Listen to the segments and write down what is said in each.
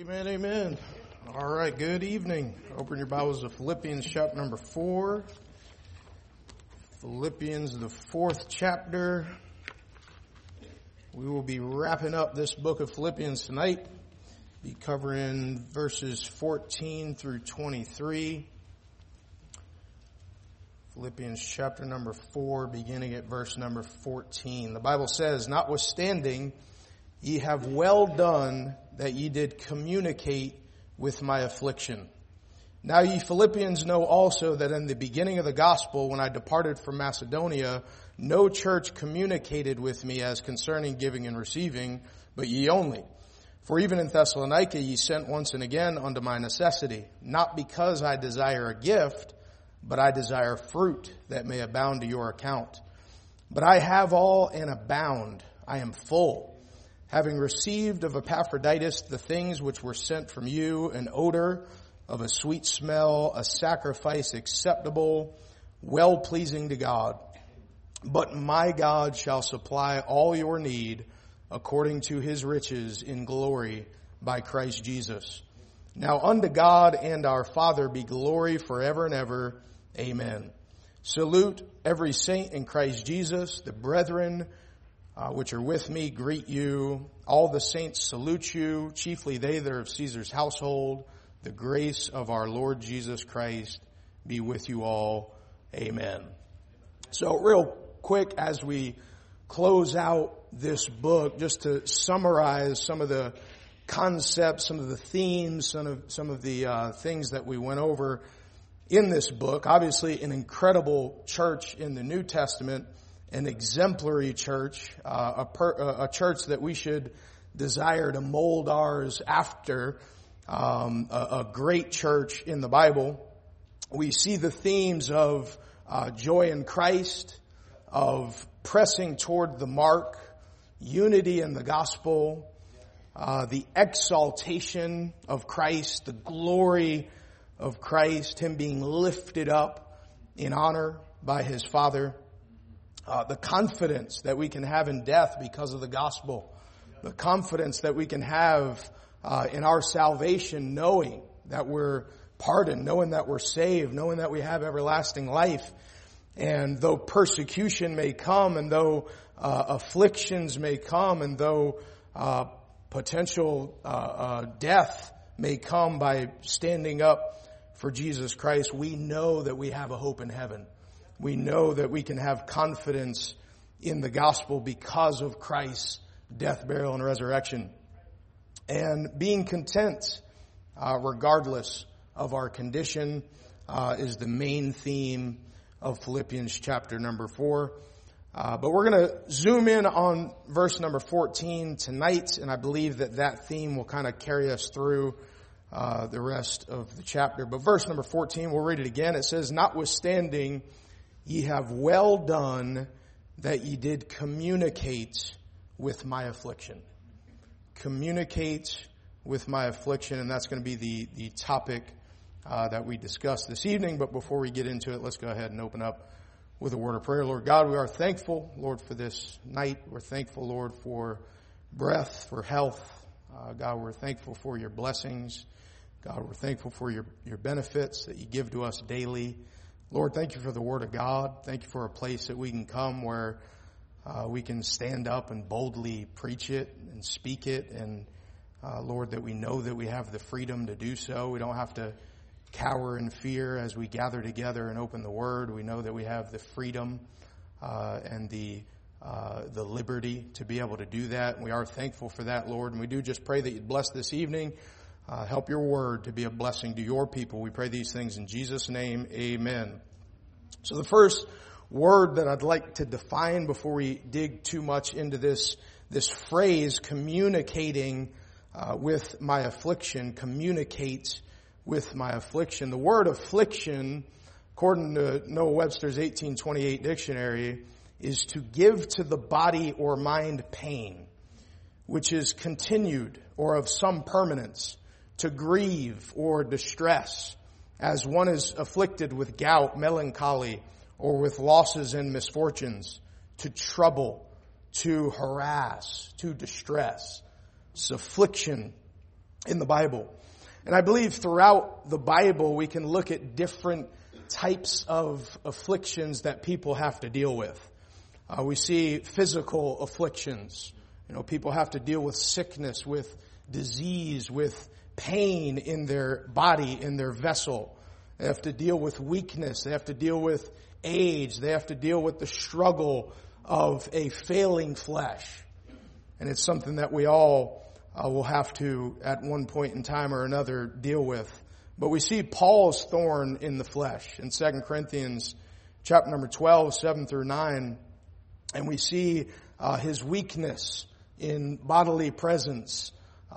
Amen, amen. All right, good evening. Open your Bibles to Philippians chapter number 4. Philippians, the 4th chapter. We will be wrapping up this book of Philippians tonight. Be covering verses 14 through 23. Philippians chapter number 4, beginning at verse number 14. The Bible says, "Notwithstanding, ye have well done that ye did communicate with my affliction. Now ye Philippians know also that in the beginning of the gospel, when I departed from Macedonia, no church communicated with me as concerning giving and receiving, but ye only. For even in Thessalonica ye sent once and again unto my necessity, not because I desire a gift, but I desire fruit that may abound to your account. But I have all and abound. I am full, having received of Epaphroditus the things which were sent from you, an odor of a sweet smell, a sacrifice acceptable, well-pleasing to God. But my God shall supply all your need according to his riches in glory by Christ Jesus. Now unto God and our Father be glory forever and ever. Amen. Salute every saint in Christ Jesus. The brethren which are with me greet you. All the saints salute you, chiefly they that are of Caesar's household. The grace of our Lord Jesus Christ be with you all. Amen." So real quick, as we close out this book, just to summarize some of the concepts, some of the themes, some of the things that we went over in this book. Obviously, an incredible church in the New Testament, an exemplary church, a church that we should desire to mold ours after, a great church in the Bible. We see the themes of joy in Christ, of pressing toward the mark, unity in the gospel, the exaltation of Christ, the glory of Christ, him being lifted up in honor by his Father. The confidence that we can have in death because of the gospel. The confidence that we can have in our salvation, knowing that we're pardoned, knowing that we're saved, knowing that we have everlasting life. And though persecution may come, and though afflictions may come, and though potential death may come by standing up for Jesus Christ, we know that we have a hope in heaven. We know that we can have confidence in the gospel because of Christ's death, burial, and resurrection. And being content, regardless of our condition, is the main theme of Philippians chapter number 4. But we're going to zoom in on verse number 14 tonight, and I believe that theme will kind of carry us through the rest of the chapter. But verse number 14, we'll read it again. It says, "Notwithstanding, ye have well done that ye did communicate with my affliction." Communicate with my affliction, and that's going to be the topic that we discuss this evening. But before we get into it, let's go ahead and open up with a word of prayer. Lord God, we are thankful, Lord, for this night. We're thankful, Lord, for breath, for health. God, we're thankful for your blessings. God, we're thankful for your benefits that you give to us daily. Lord, thank you for the Word of God. Thank you for a place that we can come where we can stand up and boldly preach it and speak it. And Lord, that we know that we have the freedom to do so. We don't have to cower in fear as we gather together and open the Word. We know that we have the freedom and the liberty to be able to do that. And we are thankful for that, Lord. And we do just pray that you'd bless this evening. Help your word to be a blessing to your people. We pray these things in Jesus' name. Amen. So the first word that I'd like to define before we dig too much into this phrase, communicating with my affliction, communicate with my affliction. The word affliction, according to Noah Webster's 1828 dictionary, is to give to the body or mind pain, which is continued or of some permanence, to grieve or distress, as one is afflicted with gout, melancholy, or with losses and misfortunes, to trouble, to harass, to distress. It's affliction in the Bible. And I believe throughout the Bible we can look at different types of afflictions that people have to deal with. We see physical afflictions. People have to deal with sickness, with disease, with pain in their body, in their vessel. They have to deal with weakness. They have to deal with age. They have to deal with the struggle of a failing flesh. And it's something that we all will have to, at one point in time or another, deal with. But we see Paul's thorn in the flesh in 2 Corinthians chapter number 12, 7 through 9. And we see his weakness in bodily presence,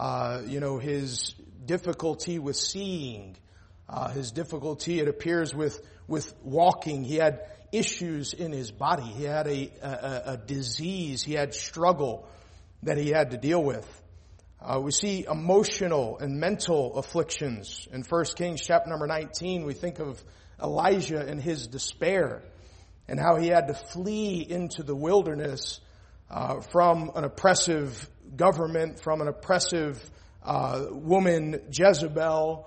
his difficulty with seeing, his difficulty, it appears, with walking. He had issues in his body. He had a disease. He had struggle that he had to deal with. We see emotional and mental afflictions. In 1 Kings chapter number 19, we think of Elijah and his despair and how he had to flee into the wilderness from an oppressive government, from an oppressive woman, Jezebel.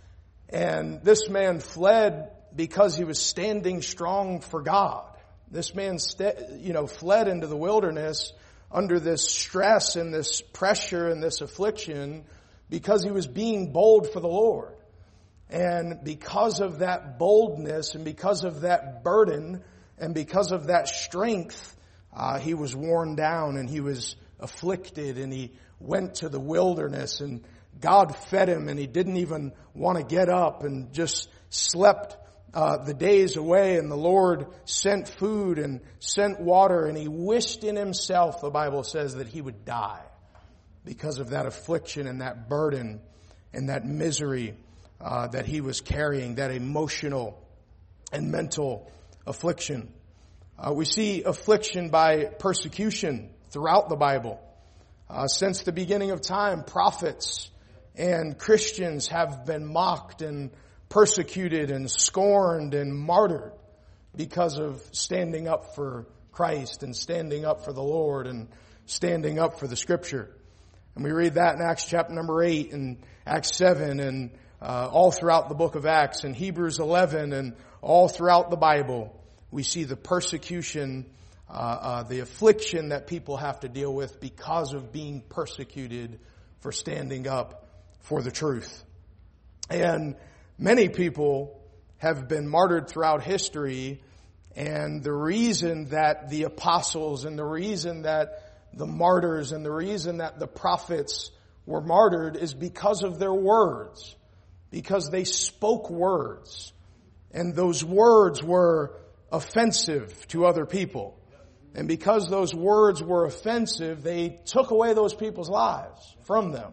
And this man fled because he was standing strong for God. This man fled into the wilderness under this stress and this pressure and this affliction because he was being bold for the Lord. And because of that boldness and because of that burden and because of that strength, he was worn down and he was afflicted, and he went to the wilderness, and God fed him, and he didn't even want to get up and just slept the days away, and the Lord sent food and sent water, and he wished in himself, the Bible says, that he would die because of that affliction and that burden and that misery that he was carrying, that emotional and mental affliction. We see affliction by persecution throughout the Bible. Since the beginning of time, prophets and Christians have been mocked and persecuted and scorned and martyred because of standing up for Christ and standing up for the Lord and standing up for the Scripture. And we read that in Acts chapter number 8 and Acts 7 and all throughout the book of Acts and Hebrews 11 and all throughout the Bible. We see the persecution, the affliction that people have to deal with because of being persecuted for standing up for the truth. And many people have been martyred throughout history, and the reason that the apostles and the reason that the martyrs and the reason that the prophets were martyred is because of their words, because they spoke words, and those words were offensive to other people. And because those words were offensive, they took away those people's lives from them.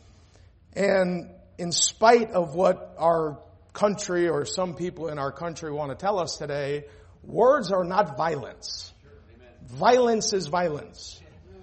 And in spite of what our country or some people in our country want to tell us today, words are not violence. Violence is violence.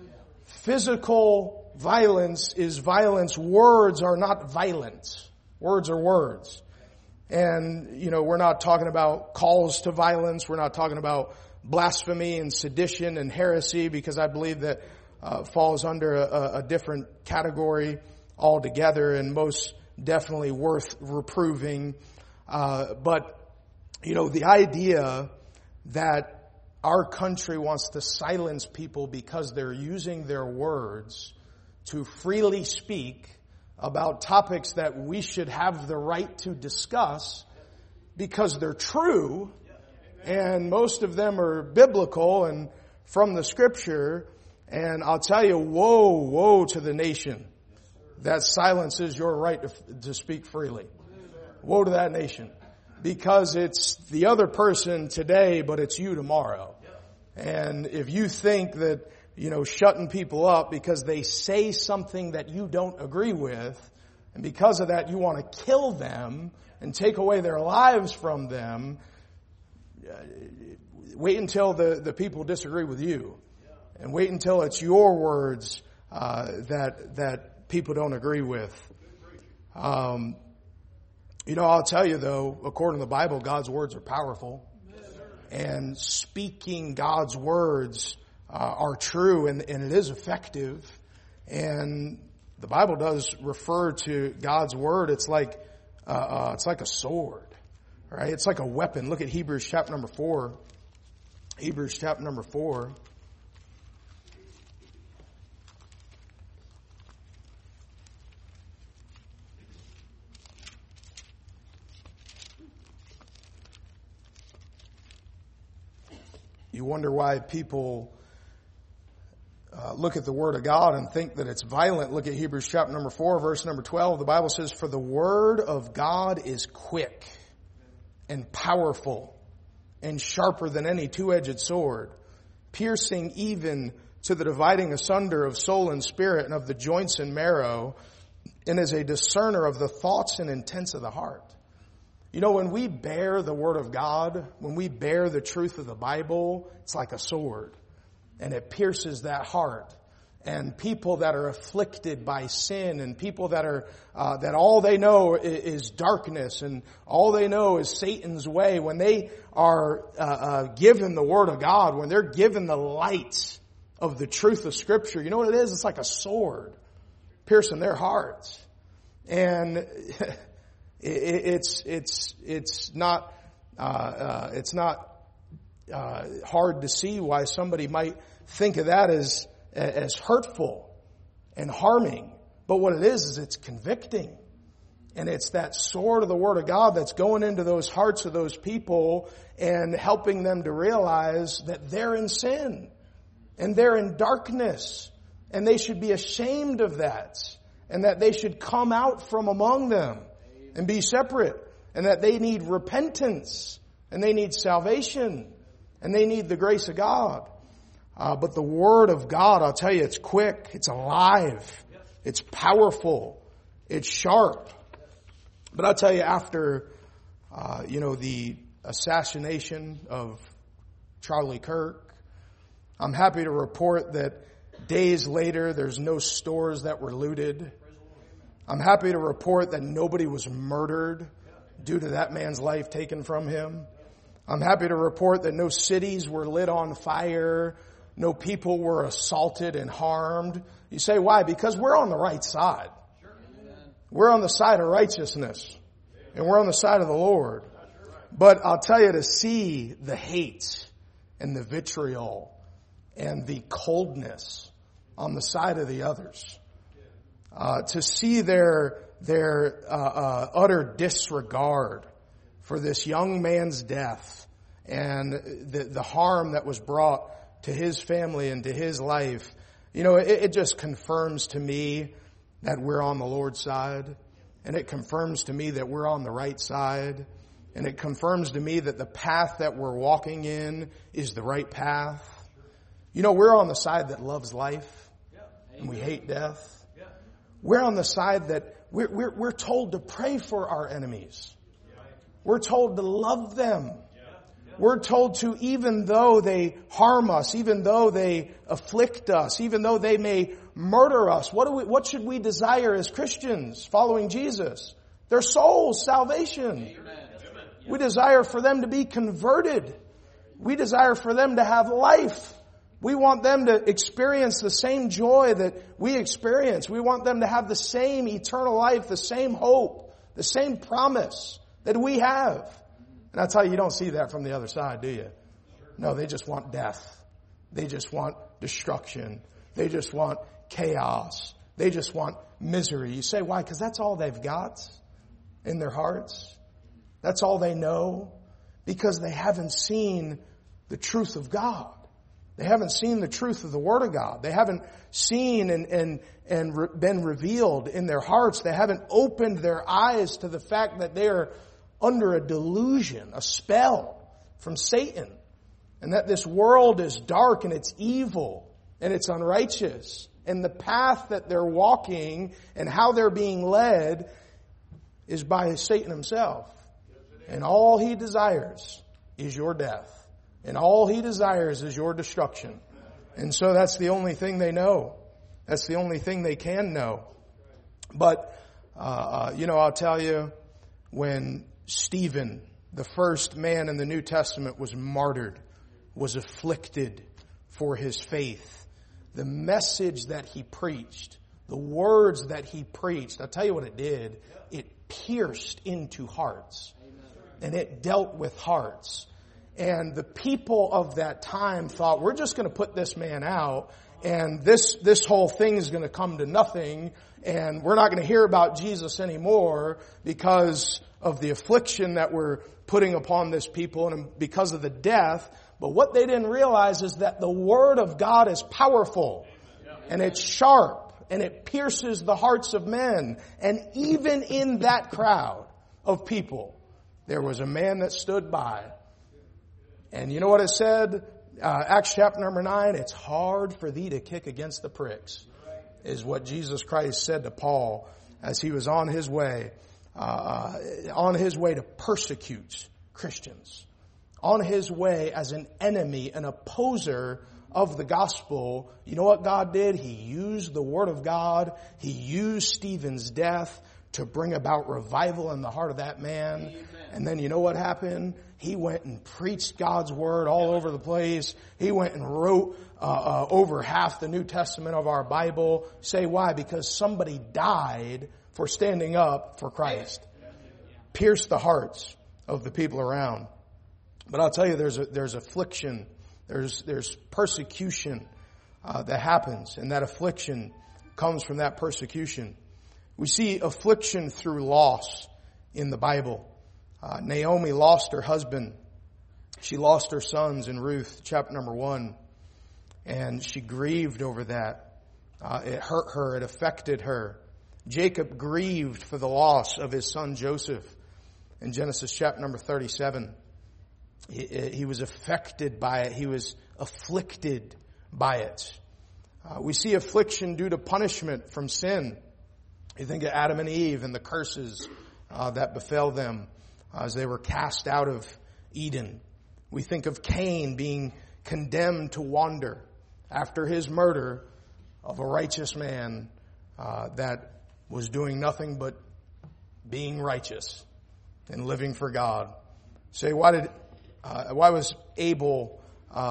Physical violence is violence. Words are not violence. Words are words. And, we're not talking about calls to violence. We're not talking about blasphemy and sedition and heresy, because I believe that falls under a different category altogether and most definitely worth reproving. But the idea that our country wants to silence people because they're using their words to freely speak about topics that we should have the right to discuss because they're true, and most of them are biblical and from the Scripture. And I'll tell you, woe to the nation that silences your right to speak freely. Woe to that nation, because it's the other person today, but it's you tomorrow. And if you think that shutting people up because they say something that you don't agree with, and because of that you want to kill them and take away their lives from them, wait until the people disagree with you. And wait until it's your words that people don't agree with. I'll tell you though, according to the Bible, God's words are powerful. And speaking God's words are true, and it is effective. And the Bible does refer to God's word. It's like a sword, right? It's like a weapon. Look at Hebrews chapter number 4. Hebrews chapter number 4. You wonder why people look at the Word of God and think that it's violent. Look at Hebrews chapter number 4, verse number 12. The Bible says, "For the Word of God is quick and powerful and sharper than any two-edged sword, piercing even to the dividing asunder of soul and spirit and of the joints and marrow, and is a discerner of the thoughts and intents of the heart." You know, when we bear the Word of God, when we bear the truth of the Bible, it's like a sword. And it pierces that heart. And people that are afflicted by sin, and people that are that all they know is darkness, and all they know is Satan's way, when they are given the Word of God, when they're given the light of the truth of Scripture, you know what it is? It's like a sword piercing their hearts. And it's not hard to see why somebody might think of that as hurtful and harming. But what it is it's convicting. And it's that sword of the Word of God that's going into those hearts of those people and helping them to realize that they're in sin and they're in darkness, and they should be ashamed of that, and that they should come out from among them and be separate, and that they need repentance, and they need salvation, and they need the grace of God. But the Word of God, I'll tell you, it's quick, it's alive, it's powerful, it's sharp. But I'll tell you, after, the assassination of Charlie Kirk, I'm happy to report that days later, there's no stores that were looted. I'm happy to report that nobody was murdered due to that man's life taken from him. I'm happy to report that no cities were lit on fire. No people were assaulted and harmed. You say, why? Because we're on the right side. We're on the side of righteousness. And we're on the side of the Lord. But I'll tell you, to see the hate and the vitriol and the coldness on the side of the others, to see their utter disregard for this young man's death and the harm that was brought to his family and to his life, it just confirms to me that we're on the Lord's side, and it confirms to me that we're on the right side, and it confirms to me that the path that we're walking in is the right path. We're on the side that loves life, and we hate death. We're on the side that we're told to pray for our enemies. We're told to love them. We're told to, even though they harm us, even though they afflict us, even though they may murder us, what should we desire as Christians following Jesus? Their souls, salvation. We desire for them to be converted. We desire for them to have life. We want them to experience the same joy that we experience. We want them to have the same eternal life, the same hope, the same promise that we have. And I tell you, you don't see that from the other side, do you? No, they just want death. They just want destruction. They just want chaos. They just want misery. You say, why? Because that's all they've got in their hearts. That's all they know. Because they haven't seen the truth of God. They haven't seen the truth of the Word of God. They haven't seen and been revealed in their hearts. They haven't opened their eyes to the fact that they are under a delusion, a spell from Satan. And that this world is dark and it's evil and it's unrighteous. And the path that they're walking and how they're being led is by Satan himself. And all he desires is your death. And all he desires is your destruction. And so that's the only thing they know. That's the only thing they can know. But, I'll tell you, when Stephen, the first man in the New Testament, was martyred, was afflicted for his faith, the message that he preached, the words that he preached, I'll tell you what it did. It pierced into hearts. And it dealt with hearts. And the people of that time thought, we're just going to put this man out, and this whole thing is going to come to nothing, and we're not going to hear about Jesus anymore because of the affliction that we're putting upon this people and because of the death. But what they didn't realize is that the Word of God is powerful, and it's sharp, and it pierces the hearts of men. And even in that crowd of people, there was a man that stood by. And you know what it said? Acts chapter number 9, it's hard for thee to kick against the pricks, is what Jesus Christ said to Paul as he was on his way to persecute Christians, on his way as an enemy, an opposer of the gospel. You know what God did? He used the Word of God. He used Stephen's death to bring about revival in the heart of that man. Amen. And then you know what happened? He went and preached God's Word all over the place. He went and wrote over half the New Testament of our Bible. Say why? Because somebody died for standing up for Christ. Pierced the hearts of the people around. But I'll tell you, there's affliction, there's persecution that happens, and that affliction comes from that persecution. We see affliction through loss in the Bible. Naomi lost her husband. She lost her sons in Ruth chapter number 1. And she grieved over that. It hurt her. It affected her. Jacob grieved for the loss of his son Joseph in Genesis chapter number 37. He was affected by it. He was afflicted by it. We see affliction due to punishment from sin. You think of Adam and Eve and the curses that befell them as they were cast out of Eden. We think of Cain being condemned to wander after his murder of a righteous man that was doing nothing but being righteous and living for God. Say, why was Abel,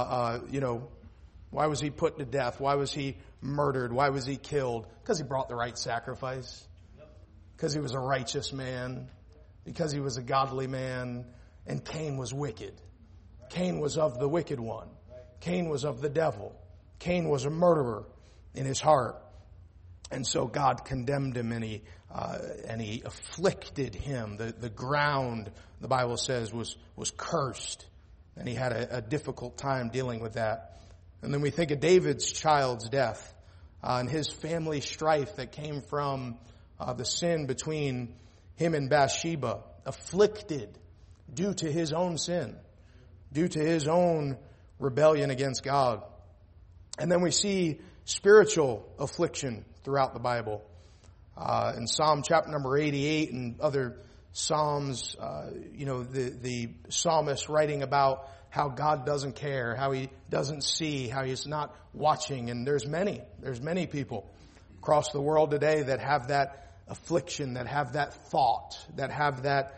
why was he put to death? Why was he murdered? Why was he killed? Because he brought the right sacrifice. Because he was a righteous man. Because he was a godly man. And Cain was wicked. Cain was of the wicked one. Cain was of the devil. Cain was a murderer in his heart. And so God condemned him and he afflicted him. The ground, the Bible says, was cursed. And he had a difficult time dealing with that. And then we think of David's child's death and his family strife that came from the sin between him and Bathsheba, afflicted due to his own sin, due to his own rebellion against God. And then we see spiritual affliction throughout the Bible. In Psalm chapter number 88 and other Psalms, the psalmist writing about how God doesn't care, how he doesn't see, how he's not watching. And there's many people across the world today that have that affliction, that have that thought, that have that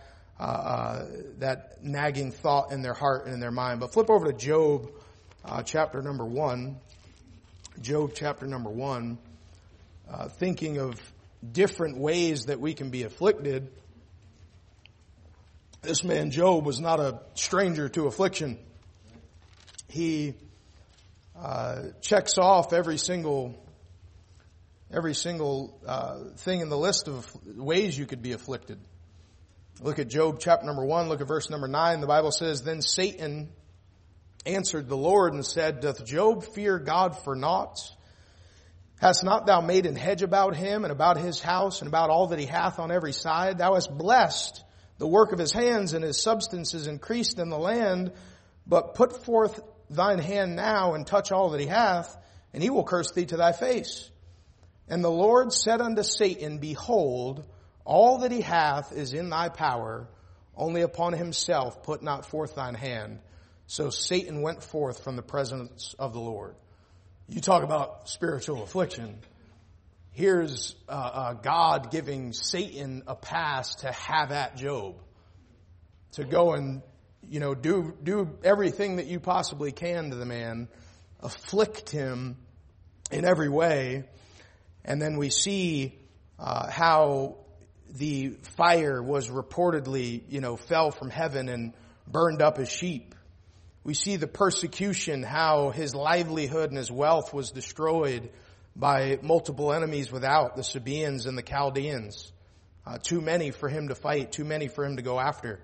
nagging thought in their heart and in their mind. But flip over to Job chapter number 1. Job chapter number 1. Thinking of different ways that we can be afflicted. This man Job was not a stranger to affliction. He checks off every single thing in the list of ways you could be afflicted. Look at Job chapter number 1, look at verse number 9. The Bible says, Then Satan answered the Lord and said, Doth Job fear God for naught? Hast not thou made an hedge about him and about his house and about all that he hath on every side? Thou hast blessed the work of his hands, and his substance is increased in the land. But put forth thine hand now and touch all that he hath, and he will curse thee to thy face. And the Lord said unto Satan, Behold, all that he hath is in thy power, only upon himself put not forth thine hand. So Satan went forth from the presence of the Lord. You talk about spiritual affliction. Here's God giving Satan a pass to have at Job. To go and, do everything that you possibly can to the man. Afflict him in every way. And then we see how the fire was reportedly, fell from heaven and burned up his sheep. We see the persecution, how his livelihood and his wealth was destroyed by multiple enemies without, the Sabaeans and the Chaldeans. Too many for him to fight, too many for him to go after.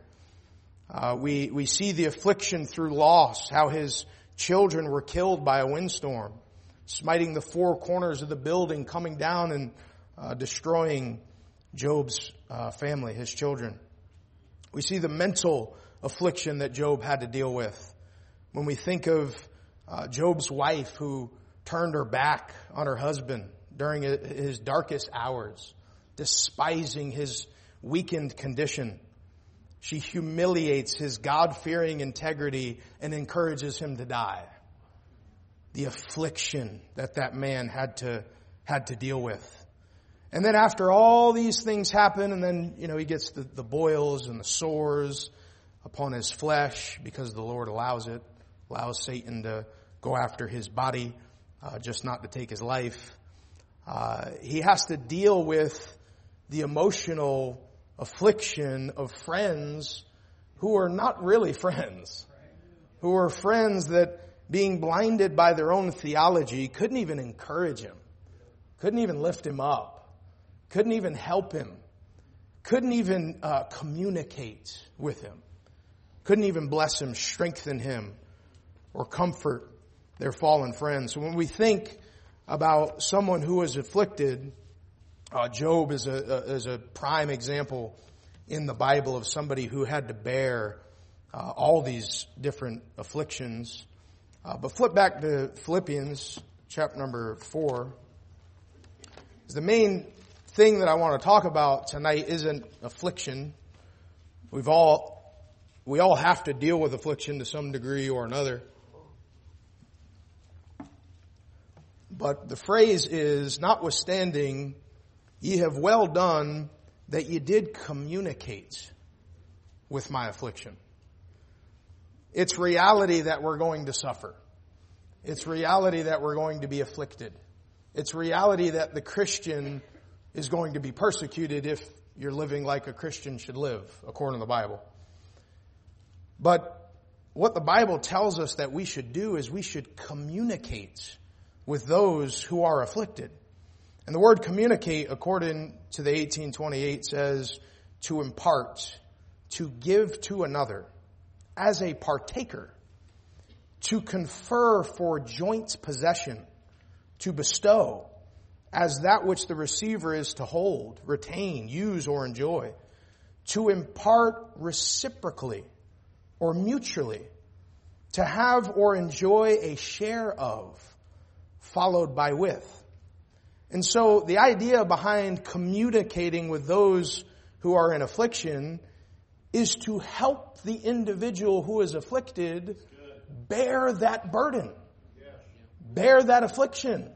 We see the affliction through loss, how his children were killed by a windstorm, smiting the four corners of the building, coming down and destroying Job's family, his children. We see the mental affliction that Job had to deal with. When we think of Job's wife who turned her back on her husband during his darkest hours, despising his weakened condition, she humiliates his God-fearing integrity and encourages him to die. The affliction that man had to deal with. And then after all these things happen, and then, he gets the boils and the sores upon his flesh because the Lord allows Satan to go after his body, just not to take his life. He has to deal with the emotional affliction of friends who are not really friends, who are friends that, being blinded by their own theology, couldn't even encourage him, couldn't even lift him up, couldn't even help him, couldn't even communicate with him, couldn't even bless him, strengthen him, or comfort their fallen friends. So when we think about someone who is afflicted, Job is a prime example in the Bible of somebody who had to bear all these different afflictions. But flip back to Philippians chapter number 4. The main thing that I want to talk about tonight isn't affliction. We all have to deal with affliction to some degree or another. But the phrase is, notwithstanding, ye have well done that ye did communicate with my affliction. It's reality that we're going to suffer. It's reality that we're going to be afflicted. It's reality that the Christian is going to be persecuted if you're living like a Christian should live, according to the Bible. But what the Bible tells us that we should do is we should communicate with those who are afflicted. And the word communicate, according to the 1828, says to impart, to give to another, as a partaker, to confer for joint possession, to bestow, as that which the receiver is to hold, retain, use, or enjoy, to impart reciprocally or mutually, to have or enjoy a share of, followed by with. And so the idea behind communicating with those who are in affliction is to help the individual who is afflicted bear that burden, bear that affliction,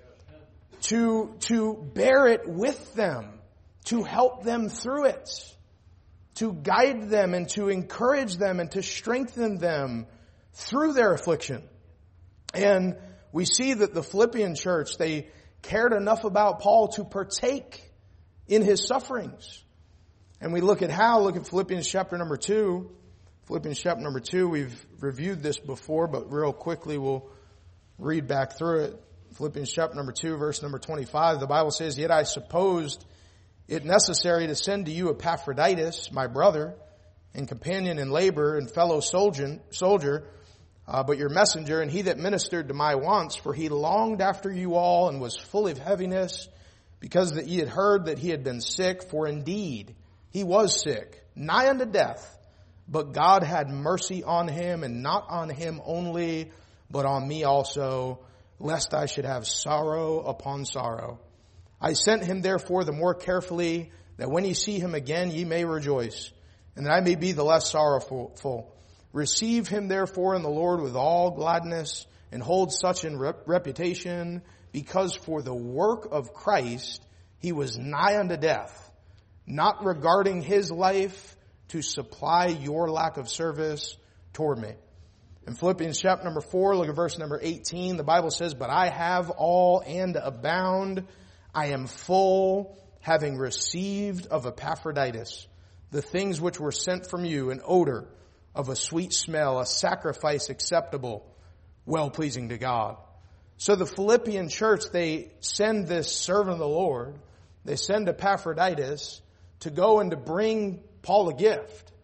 to bear it with them, to help them through it, to guide them and to encourage them and to strengthen them through their affliction. And we see that the Philippian church, they cared enough about Paul to partake in his sufferings. And we look at Philippians chapter number 2. Philippians chapter number 2, we've reviewed this before, but real quickly we'll read back through it. Philippians chapter number 2, verse number 25, the Bible says, "Yet I supposed it necessary to send to you Epaphroditus, my brother, and companion in labor and fellow soldier, but your messenger, and he that ministered to my wants, for he longed after you all and was full of heaviness, because that ye had heard that he had been sick. For indeed he was sick, nigh unto death, but God had mercy on him, and not on him only, but on me also, lest I should have sorrow upon sorrow. I sent him therefore the more carefully, that when ye see him again ye may rejoice, and that I may be the less sorrowful. Receive him therefore in the Lord with all gladness, and hold such in reputation, because for the work of Christ he was nigh unto death, not regarding his life, to supply your lack of service toward me." In Philippians chapter number 4, look at verse number 18. The Bible says, "But I have all and abound. I am full, having received of Epaphroditus the things which were sent from you, an odor of a sweet smell, a sacrifice acceptable, well-pleasing to God. So the Philippian church, they send this servant of the Lord, they send Epaphroditus to go and to bring Paul a gift.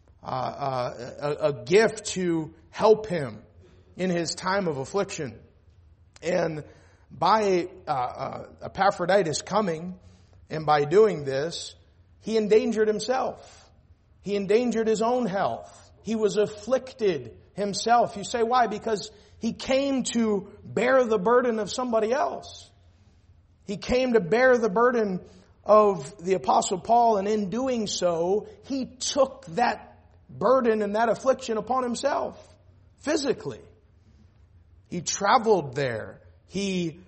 A gift to help him in his time of affliction. And by Epaphroditus coming, and by doing this, he endangered himself. He endangered his own health. He was afflicted himself. You say, why? Because he came to bear the burden of somebody else. He came to bear the burden of the Apostle Paul, and in doing so, he took that burden and that affliction upon himself, physically. He traveled there. He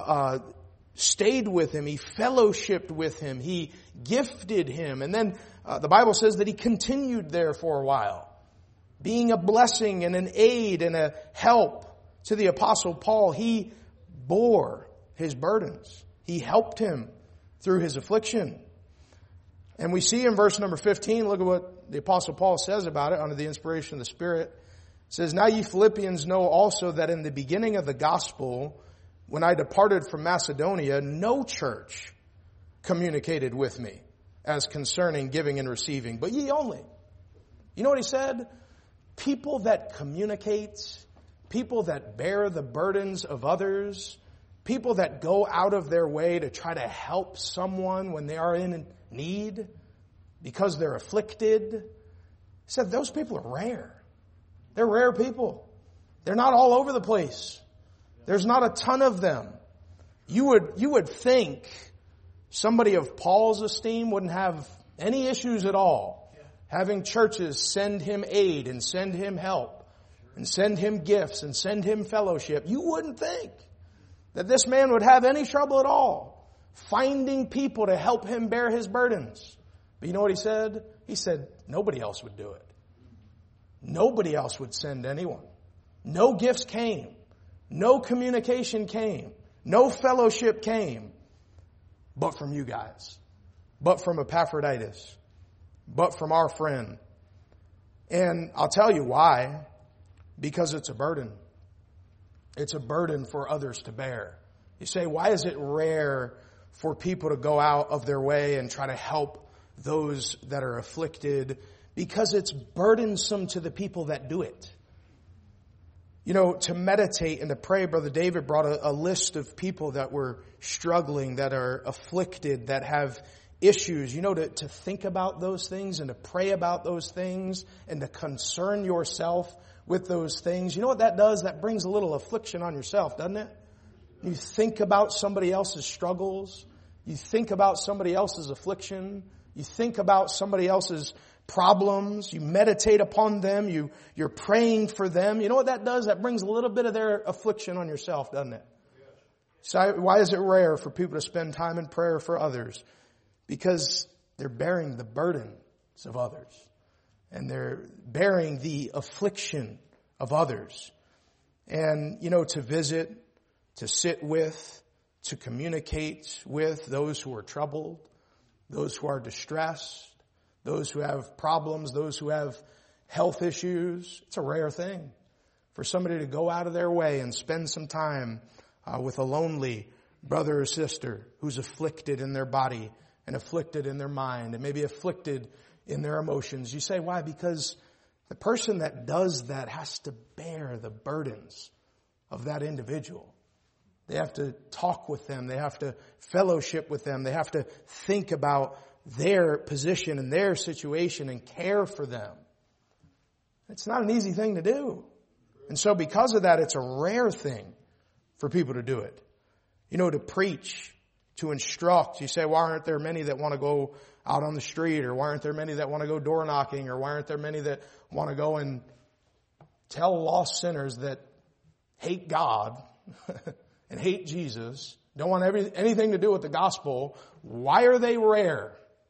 stayed with him. He fellowshipped with him. He gifted him. And then the Bible says that he continued there for a while, being a blessing and an aid and a help to the Apostle Paul. He bore his burdens. He helped him through his affliction. And we see in verse number 15, look at what the Apostle Paul says about it under the inspiration of the Spirit. It says, now ye Philippians know also that in the beginning of the gospel, when I departed from Macedonia, no church communicated with me as concerning giving and receiving, but ye only. You know what he said? People that communicate, people that bear the burdens of others, people that go out of their way to try to help someone when they are in need because they're afflicted. He said those people are rare. They're rare people. They're not all over the place. There's not a ton of them. You would think somebody of Paul's esteem wouldn't have any issues at all having churches send him aid and send him help and send him gifts and send him fellowship. You wouldn't think that this man would have any trouble at all finding people to help him bear his burdens. But you know what he said? He said nobody else would do it. Nobody else would send anyone. No gifts came. No communication came. No fellowship came. But from you guys. But from Epaphroditus. But from our friend. And I'll tell you why. Because it's a burden. It's a burden for others to bear. You say, why is it rare for people to go out of their way and try to help those that are afflicted? Because it's burdensome to the people that do it. You know, to meditate and to pray, Brother David brought a list of people that were struggling, that are afflicted, that have issues. You know, to think about those things and to pray about those things and to concern yourself with those things. You know what that does? That brings a little affliction on yourself, doesn't it? You think about somebody else's struggles. You think about somebody else's affliction. You think about somebody else's problems. You meditate upon them. You're praying for them. You know what that does? That brings a little bit of their affliction on yourself, doesn't it? So why is it rare for people to spend time in prayer for others? Because they're bearing the burdens of others. And they're bearing the affliction of others. And, you know, to visit, to sit with, to communicate with those who are troubled, those who are distressed, those who have problems, those who have health issues. It's a rare thing for somebody to go out of their way and spend some time with a lonely brother or sister who's afflicted in their body and afflicted in their mind and maybe afflicted in their emotions. You say, why? Because the person that does that has to bear the burdens of that individual. They have to talk with them. They have to fellowship with them. They have to think about their position and their situation and care for them. It's not an easy thing to do. And so because of that, it's a rare thing for people to do it. You know, to preach, to instruct. You say, why aren't there many that want to go out on the street? Or why aren't there many that want to go door knocking? Or why aren't there many that want to go and tell lost sinners that hate God and hate Jesus, don't want anything to do with the gospel? Why are they rare?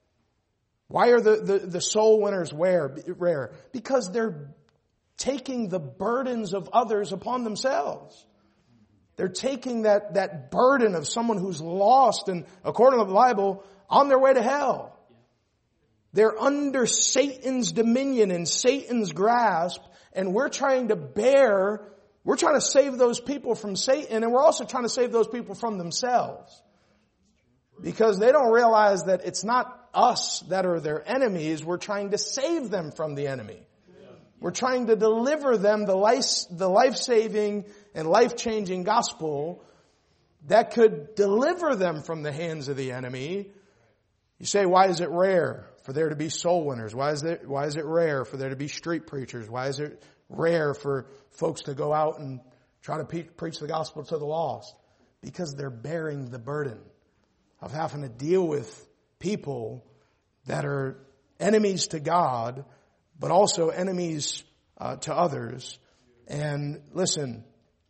Why are the soul winners rare? Because they're taking the burdens of others upon themselves. They're taking that burden of someone who's lost and, according to the Bible, on their way to hell. They're under Satan's dominion and Satan's grasp, and we're trying to save those people from Satan, and we're also trying to save those people from themselves. Because they don't realize that it's not us that are their enemies. We're trying to save them from the enemy. We're trying to deliver them the life-saving and life-changing gospel that could deliver them from the hands of the enemy. You say, why is it rare for there to be soul winners? Why is it rare for there to be street preachers? Why is it rare for folks to go out and try to preach the gospel to the lost? Because they're bearing the burden of having to deal with people that are enemies to God, but also enemies to others. And listen,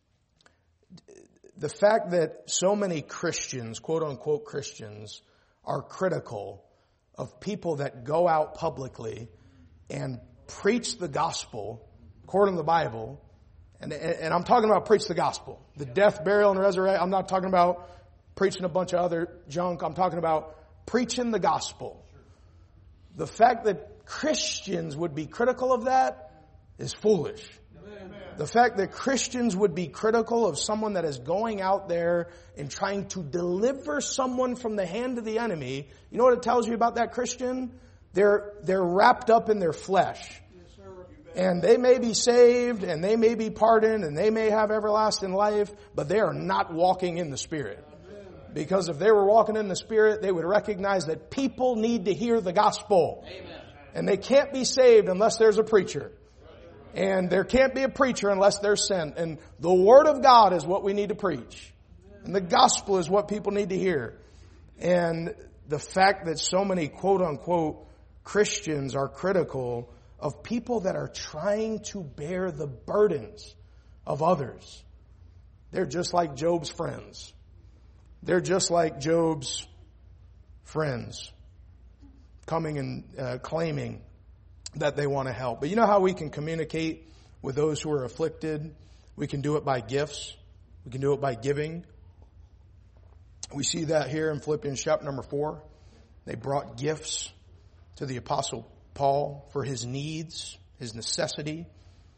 the fact that so many Christians, quote unquote Christians, are critical of people that go out publicly and preach the gospel according to the Bible, and I'm talking about preach the gospel, the death, burial, and resurrection. I'm not talking about preaching a bunch of other junk. I'm talking about preaching the gospel. The fact that Christians would be critical of that is foolish. The fact that Christians would be critical of someone that is going out there and trying to deliver someone from the hand of the enemy, you know what it tells you about that Christian? They're wrapped up in their flesh. And they may be saved, and they may be pardoned, and they may have everlasting life, but they are not walking in the Spirit. Because if they were walking in the Spirit, they would recognize that people need to hear the gospel. Amen. And they can't be saved unless there's a preacher. And there can't be a preacher unless they're sent. And the Word of God is what we need to preach. And the gospel is what people need to hear. And the fact that so many quote unquote Christians are critical of people that are trying to bear the burdens of others. They're just like Job's friends. They're just like Job's friends coming and claiming that they want to help. But you know how we can communicate with those who are afflicted? We can do it by gifts. We can do it by giving. We see that here in Philippians chapter number 4. They brought gifts to the Apostle Paul for his needs, his necessity,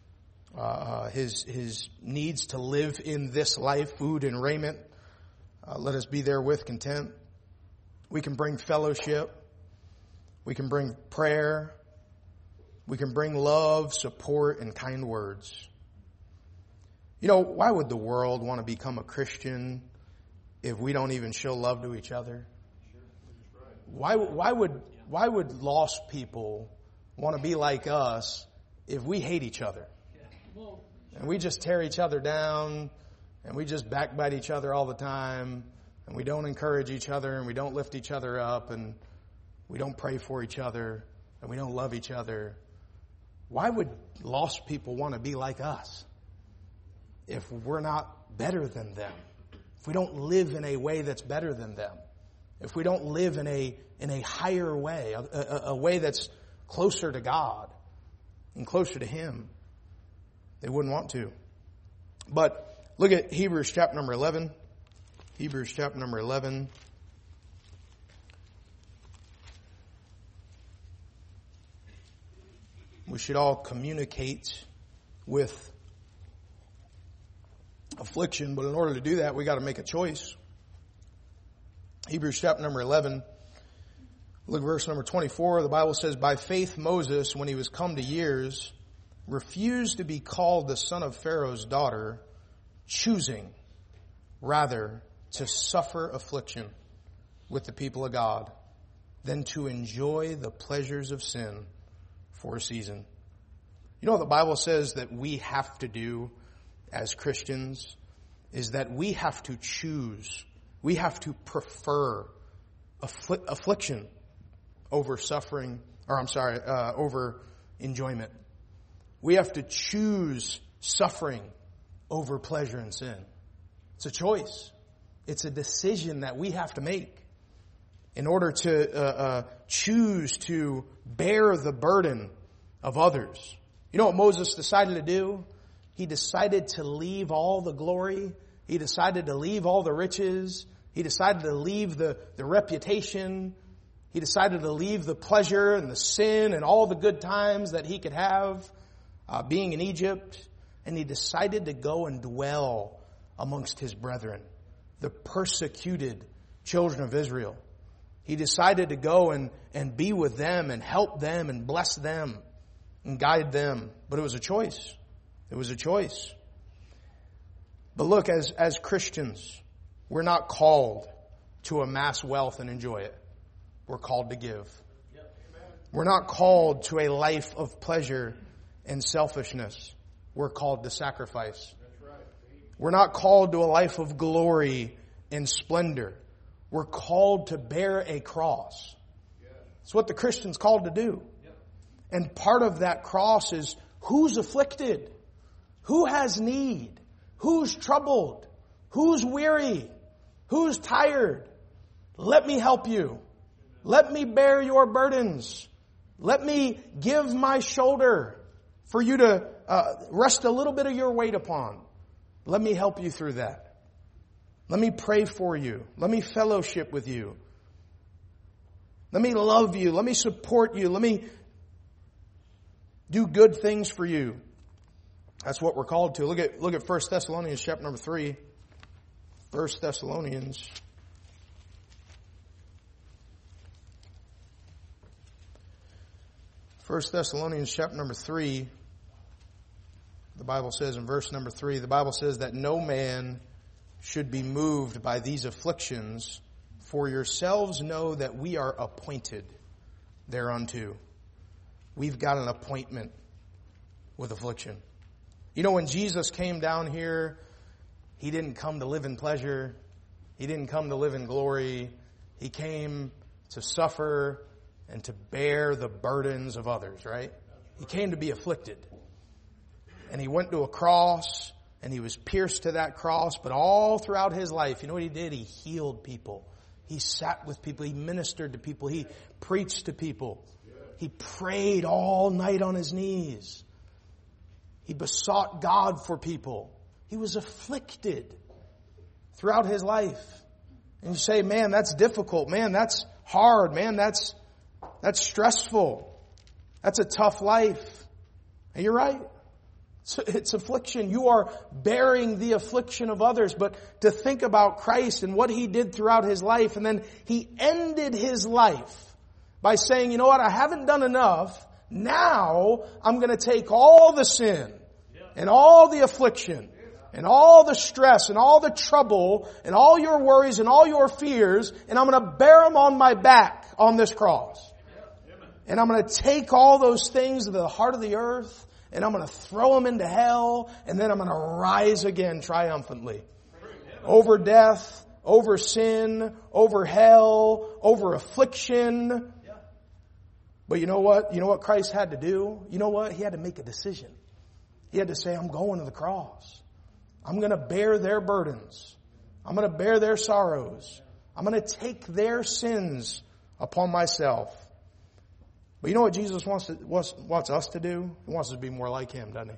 his needs to live in this life, food and raiment. Let us be there with content. We can bring fellowship. We can bring prayer. We can bring love, support, and kind words. You know, why would the world want to become a Christian if we don't even show love to each other? Why would lost people want to be like us if we hate each other? And we just tear each other down, and we just backbite each other all the time, and we don't encourage each other, and we don't lift each other up, and we don't pray for each other, and we don't love each other. Why would lost people want to be like us if we're not better than them? If we don't live in a way that's better than them? If we don't live in a higher way, a way that's closer to God and closer to Him? They wouldn't want to. But look at Hebrews chapter number 11. Hebrews chapter number 11. We should all communicate with affliction, but in order to do that, we got to make a choice. Hebrews chapter number 11. Look at verse number 24. The Bible says, by faith Moses, when he was come to years, refused to be called the son of Pharaoh's daughter, choosing rather to suffer affliction with the people of God than to enjoy the pleasures of sin for a season. You know what the Bible says that we have to do as Christians is that we have to choose. We have to prefer affliction over suffering, over enjoyment. We have to choose suffering over pleasure and sin. It's a choice. It's a decision that we have to make in order to choose to bear the burden of others. You know what Moses decided to do? He decided to leave all the glory. He decided to leave all the riches. He decided to leave the reputation. He decided to leave the pleasure and the sin and all the good times that he could have being in Egypt. And he decided to go and dwell amongst his brethren, the persecuted children of Israel. He decided to go and be with them and help them and bless them and guide them. But it was a choice. It was a choice. But look, as Christians, we're not called to amass wealth and enjoy it. We're called to give. We're not called to a life of pleasure and selfishness. We're called to sacrifice. We're not called to a life of glory and splendor. We're called to bear a cross. It's what the Christian's called to do. And part of that cross is who's afflicted, who has need, who's troubled, who's weary, who's tired. Let me help you. Let me bear your burdens. Let me give my shoulder for you to rest a little bit of your weight upon. Let me help you through that. Let me pray for you. Let me fellowship with you. Let me love you. Let me support you. Let me do good things for you. That's what we're called to. Look at 1 Thessalonians chapter number 3. 1 Thessalonians. First Thessalonians chapter number 3. The Bible says in verse number 3, the Bible says that no man should be moved by these afflictions, for yourselves know that we are appointed thereunto. We've got an appointment with affliction. You know, when Jesus came down here, He didn't come to live in pleasure. He didn't come to live in glory. He came to suffer and to bear the burdens of others, right? He came to be afflicted. And He went to a cross, and He was pierced to that cross. But all throughout His life, you know what He did? He healed people. He sat with people. He ministered to people. He preached to people. He prayed all night on His knees. He besought God for people. He was afflicted throughout His life. And you say, man, that's difficult. Man, that's hard. Man, that's stressful. That's a tough life. And you're right. It's affliction. You are bearing the affliction of others. But to think about Christ and what He did throughout His life, and then He ended His life by saying, you know what, I haven't done enough. Now I'm going to take all the sin and all the affliction and all the stress and all the trouble and all your worries and all your fears, and I'm going to bear them on my back on this cross. And I'm going to take all those things to the heart of the earth, and I'm going to throw them into hell, and then I'm going to rise again triumphantly. Over death, over sin, over hell, over affliction. But you know what? You know what Christ had to do? You know what? He had to make a decision. He had to say, I'm going to the cross. I'm going to bear their burdens. I'm going to bear their sorrows. I'm going to take their sins upon myself. But you know what Jesus wants us to do? He wants us to be more like Him, doesn't He?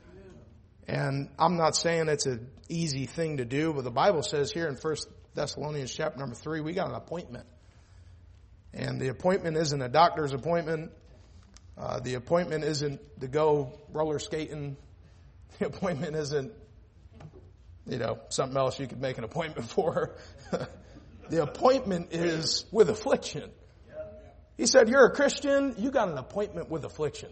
And I'm not saying it's an easy thing to do, but the Bible says here in 1 Thessalonians chapter number 3, we got an appointment. And the appointment isn't a doctor's appointment. The appointment isn't to go roller skating. The appointment isn't, something else you could make an appointment for. The appointment is with affliction. He said, you're a Christian, you got an appointment with affliction.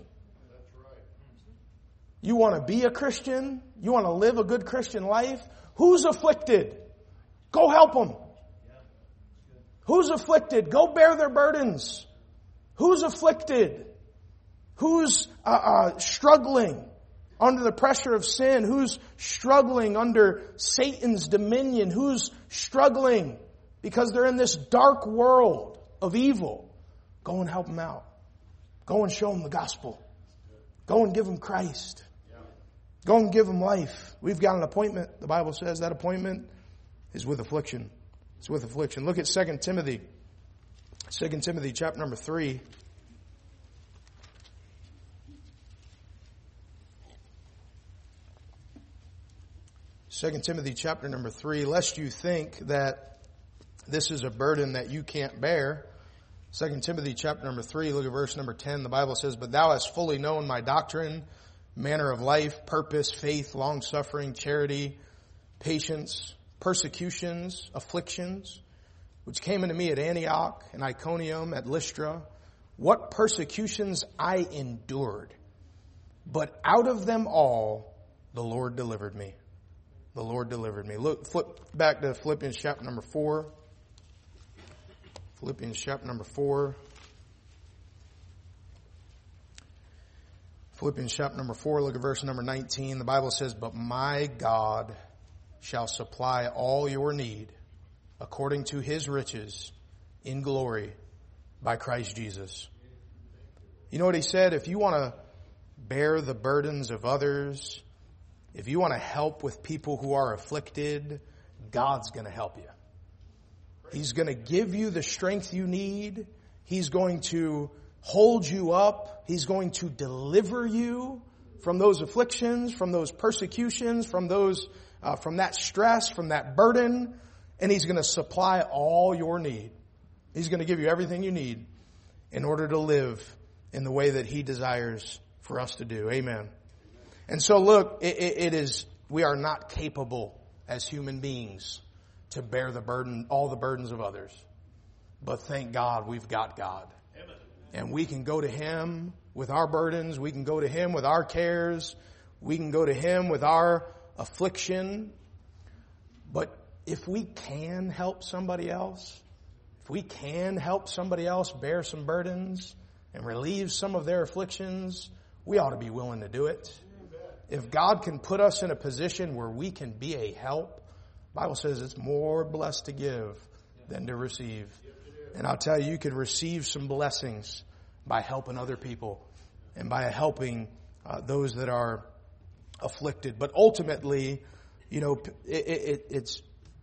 You want to be a Christian? You want to live a good Christian life? Who's afflicted? Go help them. Who's afflicted? Go bear their burdens. Who's afflicted? Who's struggling under the pressure of sin? Who's struggling under Satan's dominion? Who's struggling because they're in this dark world of evil? Go and help them out. Go and show them the gospel. Go and give them Christ. Go and give them life. We've got an appointment. The Bible says that appointment is with affliction. It's with affliction. Look at 2 Timothy. 2 Timothy chapter number 3. 2 Timothy chapter number 3, lest you think that this is a burden that you can't bear. 2 Timothy chapter number 3, look at verse number 10. The Bible says, but thou hast fully known my doctrine, manner of life, purpose, faith, long-suffering, charity, patience, persecutions, afflictions, which came unto me at Antioch and Iconium, at Lystra, what persecutions I endured. But out of them all, the Lord delivered me. The Lord delivered me. Look, flip back to Philippians chapter number 4. Philippians chapter number 4. Philippians chapter number 4, look at verse number 19. The Bible says, but my God shall supply all your need according to his riches in glory by Christ Jesus. You know what he said? If you want to bear the burdens of others, if you want to help with people who are afflicted, God's going to help you. He's going to give you the strength you need. He's going to hold you up. He's going to deliver you from those afflictions, from those persecutions, from that stress, from that burden. And he's going to supply all your need. He's going to give you everything you need in order to live in the way that he desires for us to do. Amen. And so look, we are not capable as human beings to bear the burden, all the burdens of others. But thank God we've got God. And we can go to him with our burdens. We can go to him with our cares. We can go to him with our affliction. But if we can help somebody else, if we can help somebody else bear some burdens and relieve some of their afflictions, we ought to be willing to do it. If God can put us in a position where we can be a help, the Bible says it's more blessed to give than to receive. And I'll tell you, you could receive some blessings by helping other people and by helping those that are afflicted. But ultimately, you know, it's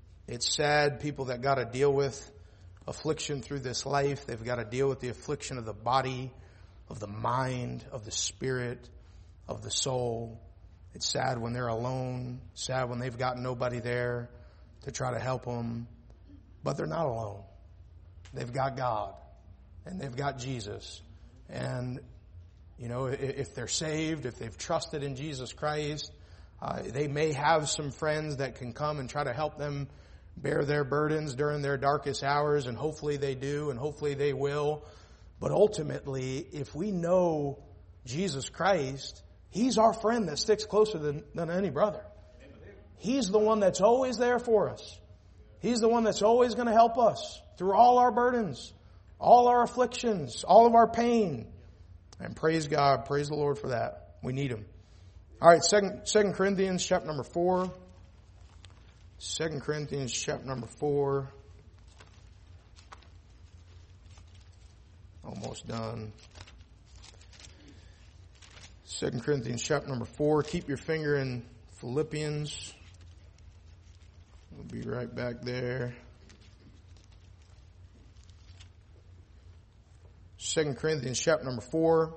sad, people that got to deal with affliction through this life. They've got to deal with the affliction of the body, of the mind, of the spirit, of the soul. It's sad when they're alone, sad when they've got nobody there to try to help them. But they're not alone. They've got God and they've got Jesus. And, you know, if they're saved, if they've trusted in Jesus Christ, they may have some friends that can come and try to help them bear their burdens during their darkest hours. And hopefully they do, and hopefully they will. But ultimately, if we know Jesus Christ, he's our friend that sticks closer than any brother. He's the one that's always there for us. He's the one that's always going to help us through all our burdens, all our afflictions, all of our pain. And praise God, praise the Lord for that. We need him. All right, 2 Corinthians chapter number 4. 2 Corinthians chapter number 4. Almost done. 2 Corinthians chapter number 4. Keep your finger in Philippians. We'll be right back there. 2 Corinthians chapter number 4.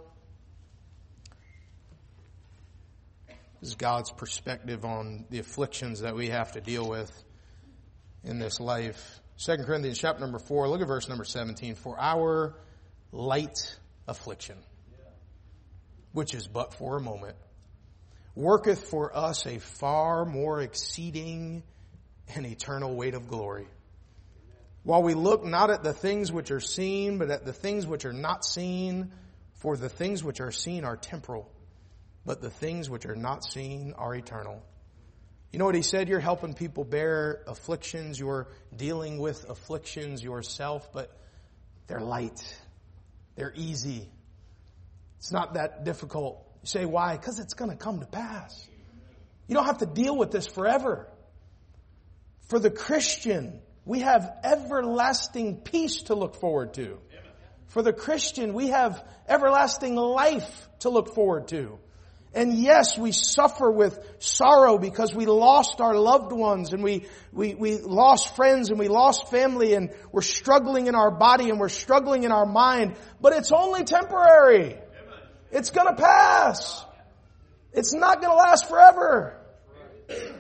This is God's perspective on the afflictions that we have to deal with in this life. 2 Corinthians chapter number 4. Look at verse number 17. For our light affliction, which is but for a moment, worketh for us a far more exceeding and eternal weight of glory. While we look not at the things which are seen, but at the things which are not seen, for the things which are seen are temporal, but the things which are not seen are eternal. You know what he said? You're helping people bear afflictions. You're dealing with afflictions yourself, but they're light. They're easy. It's not that difficult. You say, why? Because it's going to come to pass. You don't have to deal with this forever. For the Christian, we have everlasting peace to look forward to. For the Christian, we have everlasting life to look forward to. And yes, we suffer with sorrow because we lost our loved ones and we lost friends and we lost family and we're struggling in our body and we're struggling in our mind. But it's only temporary. It's going to pass. It's not going to last forever.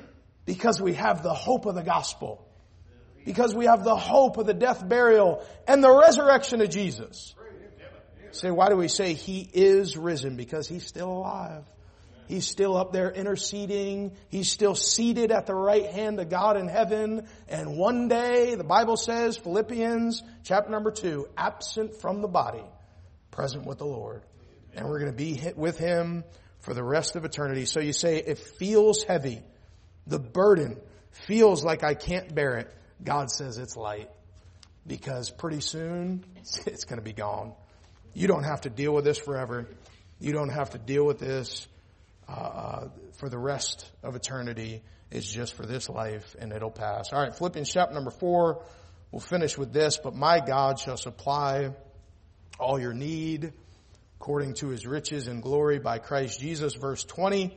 Because we have the hope of the gospel. Because we have the hope of the death, burial, and the resurrection of Jesus. Say, why do we say He is risen? Because He's still alive. He's still up there interceding. He's still seated at the right hand of God in heaven. And one day, the Bible says, Philippians chapter number 2, absent from the body, present with the Lord. And we're going to be with Him for the rest of eternity. So you say, it feels heavy. The burden feels like I can't bear it. God says it's light. Because pretty soon, it's going to be gone. You don't have to deal with this forever. You don't have to deal with this for the rest of eternity. It's just for this life, and it'll pass. All right, Philippians chapter number 4. We'll finish with this. But my God shall supply all your need according to His riches and glory by Christ Jesus. Verse 20.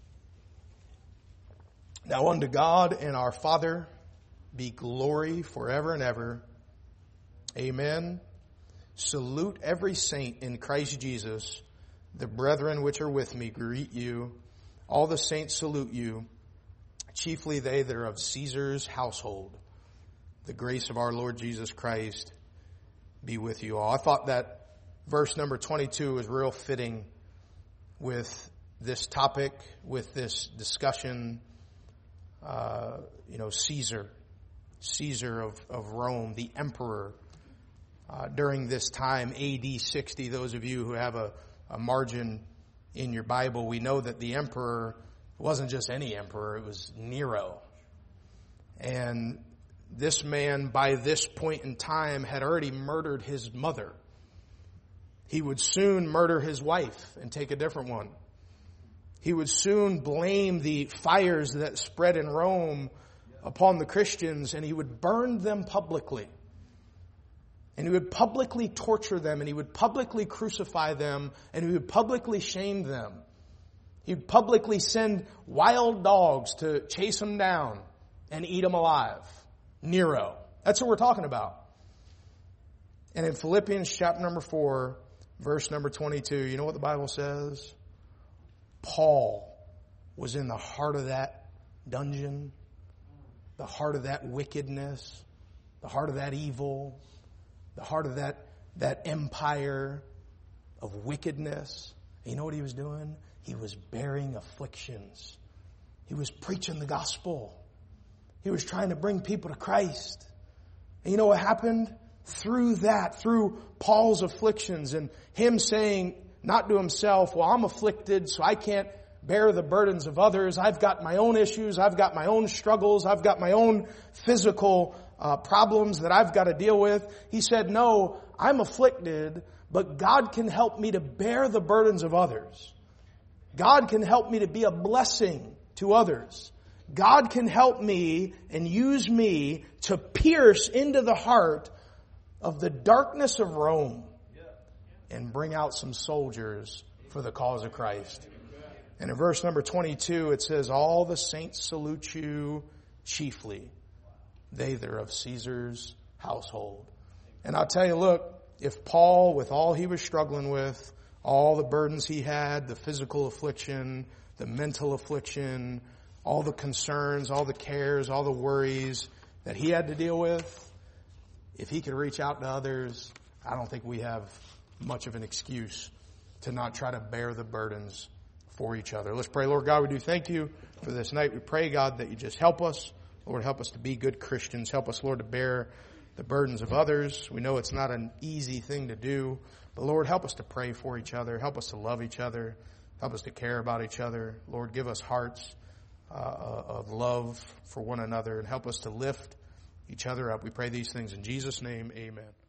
Now unto God and our Father be glory forever and ever. Amen. Salute every saint in Christ Jesus. The brethren which are with me greet you. All the saints salute you. Chiefly they that are of Caesar's household. The grace of our Lord Jesus Christ be with you all. I thought that verse number 22 was real fitting with this topic, with this discussion. Caesar of Rome, the emperor. During this time, AD 60, those of you who have a margin in your Bible, we know that the emperor wasn't just any emperor, it was Nero. And this man, by this point in time, had already murdered his mother. He would soon murder his wife and take a different one. He would soon blame the fires that spread in Rome upon the Christians, and he would burn them publicly. And he would publicly torture them, and he would publicly crucify them, and he would publicly shame them. He would publicly send wild dogs to chase them down and eat them alive. Nero. That's what we're talking about. And in Philippians chapter number 4, verse number 22, you know what the Bible says? Paul was in the heart of that dungeon, the heart of that wickedness, the heart of that evil, the heart of that empire of wickedness. And you know what he was doing? He was bearing afflictions. He was preaching the gospel. He was trying to bring people to Christ. And you know what happened? Through Paul's afflictions and him saying, not to himself, well, I'm afflicted, so I can't bear the burdens of others. I've got my own issues. I've got my own struggles. I've got my own physical problems that I've got to deal with. He said, no, I'm afflicted, but God can help me to bear the burdens of others. God can help me to be a blessing to others. God can help me and use me to pierce into the heart of the darkness of Rome and bring out some soldiers for the cause of Christ. And in verse number 22, it says, all the saints salute you chiefly, they that are of Caesar's household. And I'll tell you, look, if Paul, with all he was struggling with, all the burdens he had, the physical affliction, the mental affliction, all the concerns, all the cares, all the worries that he had to deal with, if he could reach out to others, I don't think we have much of an excuse to not try to bear the burdens for each other. Let's pray. Lord God, we do thank you for this night. We pray, God, that you just help us. Lord, help us to be good Christians. Help us, Lord, to bear the burdens of others. We know it's not an easy thing to do, but Lord, help us to pray for each other. Help us to love each other. Help us to care about each other. Lord, give us hearts of love for one another and help us to lift each other up. We pray these things in Jesus' name. Amen.